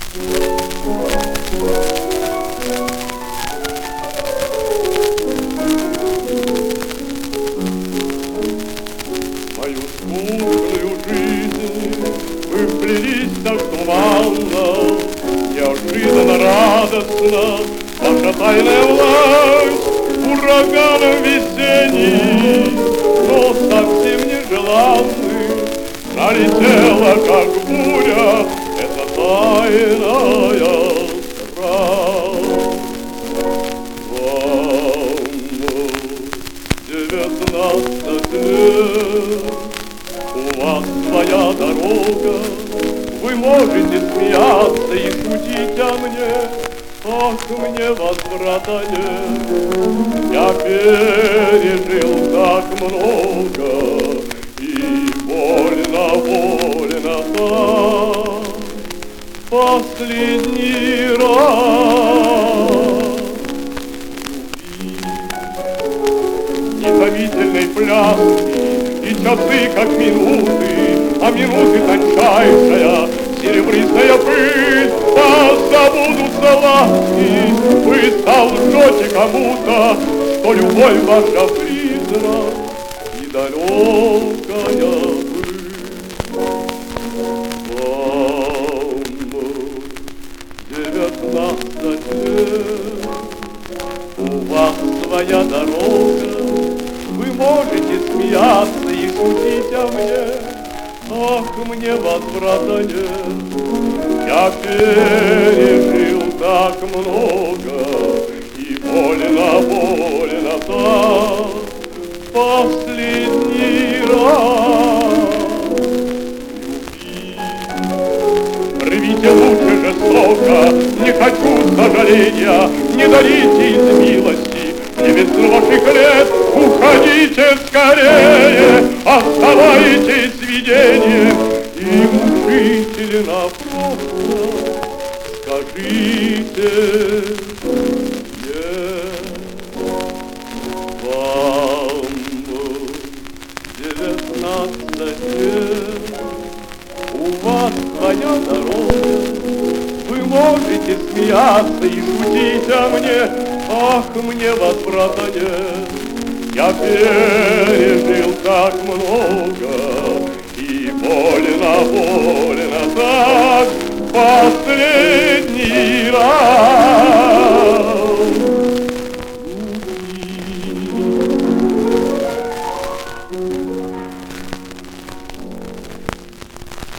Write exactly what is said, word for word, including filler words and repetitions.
Мою скучную жизнь вы вплелись так туманно, неожиданно радостно, ваша тайная власть ураганом весенний, но совсем нежеланный, налетела, как буря, эта тайная страсть. Вам девятнадцать лет, у вас своя дорога, вы можете смеяться и шутить о мне, ах, мне возврата нет. Я пережил так много, и больно, больно так. Последний раз независельной пляски, и часы, как минуты, а минуты тончайшая, серебристая пыль, позабудутся ласки. Вы солжете кому-то, что любовь ваша призрак и далекая быль. Вам девятнадцать лет, у вас своя дорога, вы можете смеяться и шутить о мне, ах, мне возврата нет. Я пережил так много, и больно, больно так. Последний раз любить. Рвите лучше жестоко, не хочу сожаления, не дарите из милости мне весну ваших лет. Уходите скорее, оставайтесь видением, и мучительно просто скажите мне. Вам девятнадцать лет, у вас своя дорога, вы можете смеяться и шутить о мне, ах, мне возврата нет. Я пережил так много, и больно, больно.